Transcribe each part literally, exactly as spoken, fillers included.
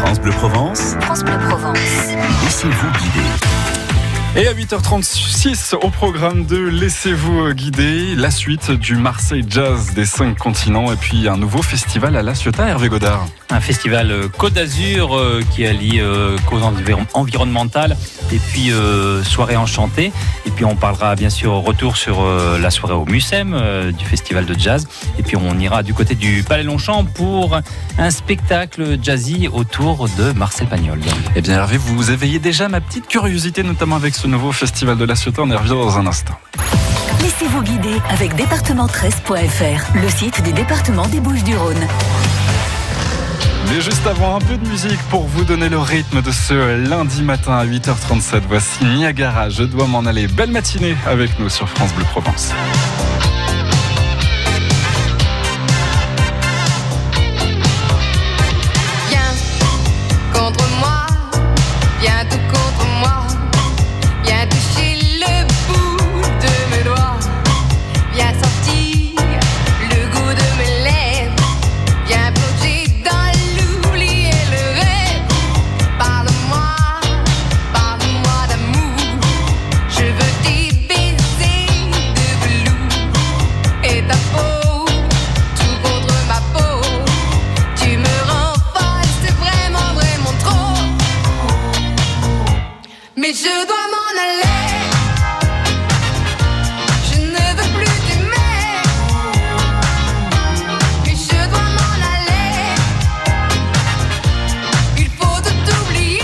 France Bleu Provence. France Bleu Provence. Laissez-vous guider. Et à huit heures trente-six, au programme de Laissez-vous guider, la suite du Marseille Jazz des cinq continents et puis un nouveau festival à La Ciotat, Hervé Godard. Un festival Côte d'Azur euh, qui allie euh, cause environ- environnementale et puis euh, soirée enchantée. Et puis on parlera bien sûr au retour sur euh, la soirée au Mucem euh, du festival de jazz. Et puis on ira du côté du Palais Longchamp pour un spectacle jazzy autour de Marcel Pagnol. Eh bien Hervé, vous éveillez déjà ma petite curiosité, notamment avec ce nouveau festival de La Ciotat. On y revient dans un instant. Laissez-vous guider avec département treize point f r, le site du département des Bouches-du-Rhône. Mais juste avant, un peu de musique pour vous donner le rythme de ce lundi matin à huit heures trente-sept. Voici Niagara, je dois m'en aller. Belle matinée avec nous sur France Bleu Provence. Viens contre moi, viens tout contre moi, viens toucher le bout de mes doigts, viens sentir le goût de mes lèvres, viens plonger dans l'oubli et le rêve. Parle-moi, parle-moi d'amour, je veux tes baisers de velours et ta peau, tout contre ma peau. Tu me rends folle, c'est vraiment, vraiment trop. Mais je dois m'en aller. Je ne veux plus t'aimer. Mais je dois m'en aller. Il faut tout oublier.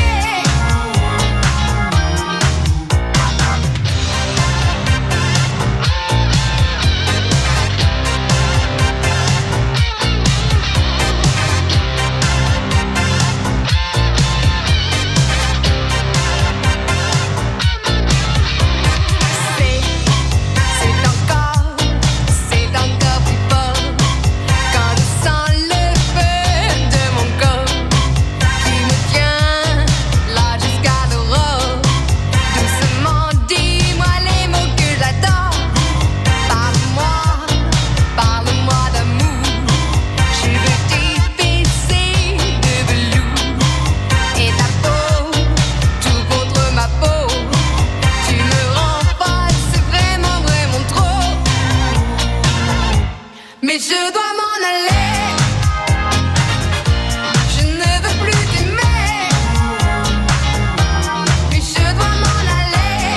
C'est, c'est encore, c'est encore plus fort quand je sens le feu de mon corps qui me tient là jusqu'à l'aurore. Doucement, dis-moi les mots que j'adore. Parle-moi, parle-moi d'amour. Je veux tes baisers de velours et ta peau, tout contre ma peau. Tu me rends folle, c'est vraiment, vraiment trop. Mais je dois m'en aller. Je ne veux plus t'aimer. Mais je dois m'en aller.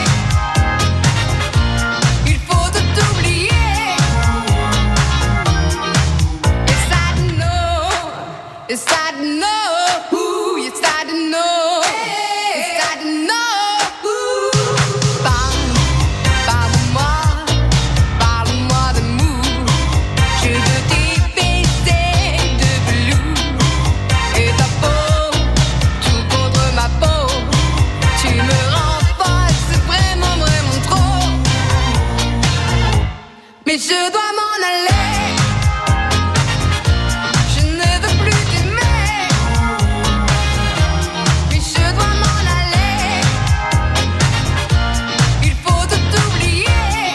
Il faut tout oublier. Yes, I know. Yes, I know. Ooh, yes, I know. Yes, I know. Ooh. Parle, parle-moi, parle-moi d'amour. Je veux tes baisers de velours et ta peau, tout contre ma peau. Tu me rends folle, c'est vraiment, vraiment trop. Mais je dois m'en aller. Je ne veux plus t'aimer. Mais je dois m'en aller. Il faut tout oublier.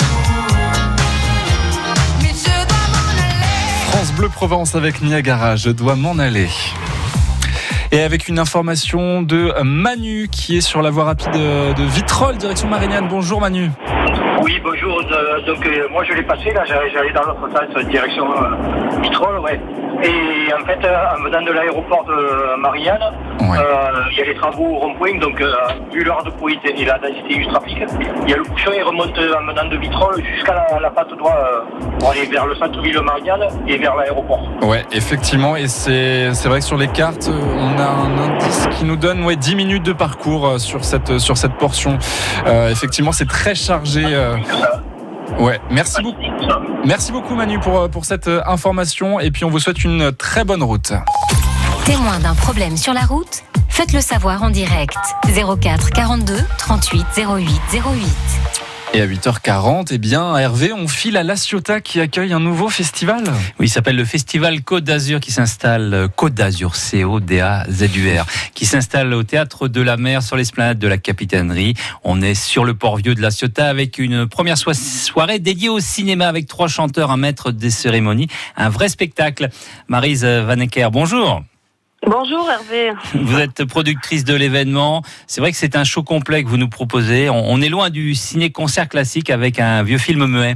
Mais je dois m'en aller. France Bleu Provence avec Niagara, je dois m'en aller. Et avec une information de Manu qui est sur la voie rapide de Vitrolles, direction Marignane. Bonjour Manu. Oui, bonjour. Euh, donc, euh, moi, je l'ai passé, là, j'allais, j'allais dans l'autre sens, direction euh, Vitrolles, ouais. Et en fait, euh, en venant de l'aéroport de Marignane, Ouais. euh, il y a les travaux au rond-point, donc, euh, vu l'heure de pointe et la densité du trafic, il y a le bouchon, il remonte en venant de Vitrolles jusqu'à la, la patte droite euh, pour aller vers le centre-ville de Marignane et vers l'aéroport. Ouais, effectivement, et c'est, c'est vrai que sur les cartes, on a un indice qui nous donne ouais, dix minutes de parcours sur cette, sur cette portion. Euh, effectivement, c'est très chargé. Euh... Ouais, merci beaucoup. Merci beaucoup Manu pour, pour cette information et puis on vous souhaite une très bonne route. Témoin d'un problème sur la route? Faites-le savoir en direct. zéro quatre quarante-deux trente-huit zéro huit zéro huit. Et à huit heures quarante, eh bien, Hervé, on file à La Ciotat qui accueille un nouveau festival. Oui, il s'appelle le Festival Côte d'Azur qui s'installe, Côte d'Azur, C O D A Z U R, qui s'installe au Théâtre de la Mer sur l'esplanade de la Capitainerie. On est sur le port vieux de La Ciotat avec une première so- soirée dédiée au cinéma avec trois chanteurs, un maître des cérémonies, un vrai spectacle. Maryse Vanecker, bonjour. Bonjour Hervé. Vous êtes productrice de l'événement. C'est vrai que c'est un show complet que vous nous proposez. On, on est loin du ciné-concert classique avec un vieux film muet.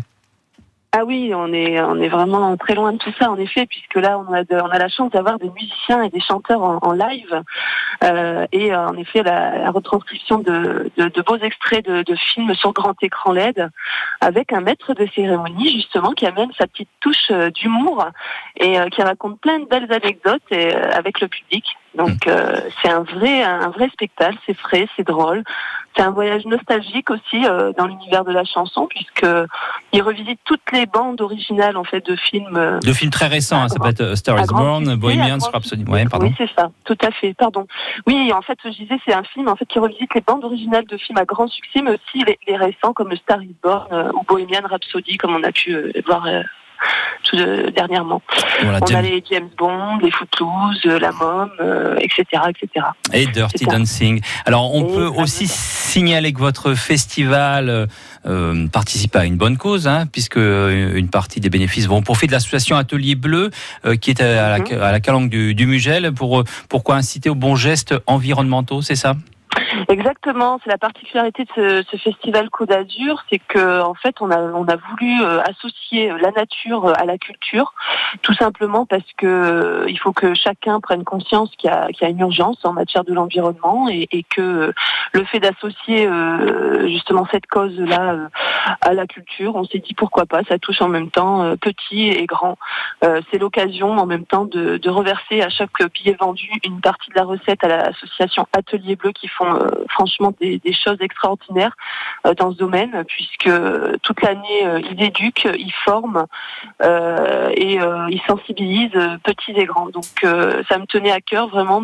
Ah oui, on est on est vraiment très loin de tout ça en effet, puisque là on a de, on a la chance d'avoir des musiciens et des chanteurs en, en live euh, et euh, en effet la, la retranscription de, de, de beaux extraits de, de films sur grand écran L E D avec un maître de cérémonie justement qui amène sa petite touche euh, d'humour et euh, qui raconte plein de belles anecdotes et, euh, avec le public. Donc euh, c'est un vrai un vrai spectacle, c'est frais, c'est drôle. C'est un voyage nostalgique aussi euh, dans l'univers de la chanson puisque il revisite toutes les bandes originales en fait de films. Euh, de films très récents, hein, ça peut être A Star Is Born, Bohemian Rhapsody. Ouais, pardon. Oui, c'est ça, tout à fait. Pardon. Oui, en fait, je disais, c'est un film en fait qui revisite les bandes originales de films à grand succès, mais aussi les, les récents comme A Star Is Born euh, ou Bohemian Rhapsody, comme on a pu euh, voir. Euh, Tout de, dernièrement. Voilà, on James... a les James Bond, les Footloose, la Mom, euh, et cetera, et cetera. Et Dirty Dancing. Alors, on et peut aussi signaler que votre festival euh, participe à une bonne cause, hein, puisque une partie des bénéfices vont au profit de l'association Atelier Bleu, euh, qui est à la, mm-hmm. à la calanque du, du Mugel. Pour, pourquoi inciter aux bons gestes environnementaux, c'est ça ? Exactement, c'est la particularité de ce, ce festival Côte d'Azur, c'est que en fait on a on a voulu euh, associer la nature à la culture, tout simplement parce que euh, il faut que chacun prenne conscience qu'il y a qu'il y a une urgence en matière de l'environnement et, et que euh, le fait d'associer euh, justement cette cause-là euh, à la culture, on s'est dit pourquoi pas, ça touche en même temps euh, petit et grand. Euh, c'est l'occasion en même temps de, de reverser à chaque billet vendu une partie de la recette à l'association Atelier Bleu qui font euh, franchement des, des choses extraordinaires euh, dans ce domaine puisque toute l'année euh, ils éduquent, ils forment euh, et euh, ils sensibilisent euh, petits et grands. Donc euh, ça me tenait à cœur vraiment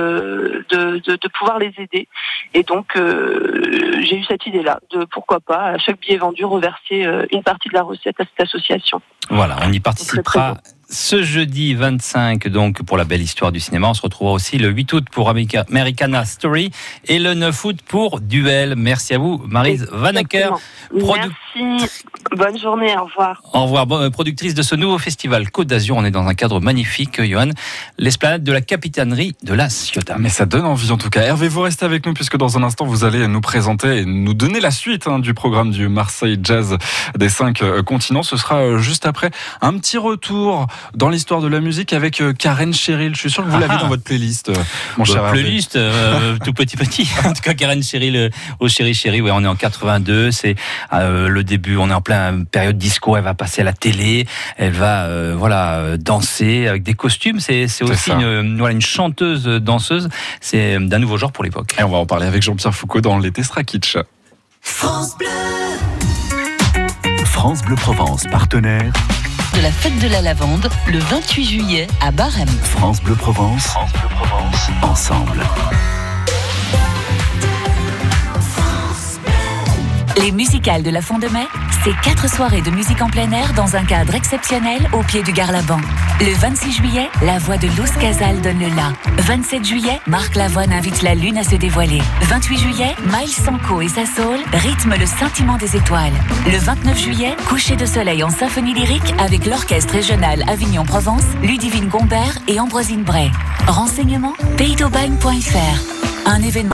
de de, de, de pouvoir les aider et donc euh, j'ai eu cette idée-là de pourquoi pas à chaque billet vendu reverser euh, une partie de la recette à cette association. Voilà, on y participera ce jeudi vingt-cinq, donc pour la belle histoire du cinéma. On se retrouvera aussi le huit août pour America, Americana Story et le neuf août pour Duel. Merci à vous, Maryse Vanacker. Produ- Merci. Bonne journée. Au revoir. Au revoir. Bon, productrice de ce nouveau festival Côte d'Azur. On est dans un cadre magnifique, Johan. L'esplanade de la capitainerie de la Ciotat. Mais ça donne envie en tout cas. Hervé, vous restez avec nous puisque dans un instant, vous allez nous présenter et nous donner la suite hein, du programme du Marseille Jazz des cinq continents. Ce sera juste après un petit retour dans l'histoire de la musique avec Karen Cheryl. Je suis sûr que vous l'avez ah. dans votre playlist, mon cher Hervé. Playlist, euh, tout petit petit. En tout cas, Karen Cheryl euh, au Chéri Chéri. Ouais, on est en quatre-vingt-deux. C'est euh, le début. On est en plein période disco. Elle va passer à la télé. Elle va, euh, voilà, danser avec des costumes. C'est, c'est aussi c'est une, voilà, une chanteuse danseuse. C'est d'un nouveau genre pour l'époque. Et on va en parler avec Jean-Pierre Foucault dans l'été sera kitsch. France Bleu. France Bleu Provence, partenaire de la fête de la lavande le vingt-huit juillet à Barème. France Bleu Provence, France Bleu Provence, ensemble. Les musicales de la Fond de Mai, c'est quatre soirées de musique en plein air dans un cadre exceptionnel au pied du Garlaban. Le vingt-six juillet, la voix de Luz Casal donne le la. vingt-sept juillet, Marc Lavoine invite la lune à se dévoiler. vingt-huit juillet, Miles Sanko et sa soul rythment le scintillement des étoiles. Le vingt-neuf juillet, coucher de soleil en symphonie lyrique avec l'orchestre régional Avignon-Provence, Ludivine Gombert et Ambroisine Bray. Renseignements pays d'aubagne point f r. Un événement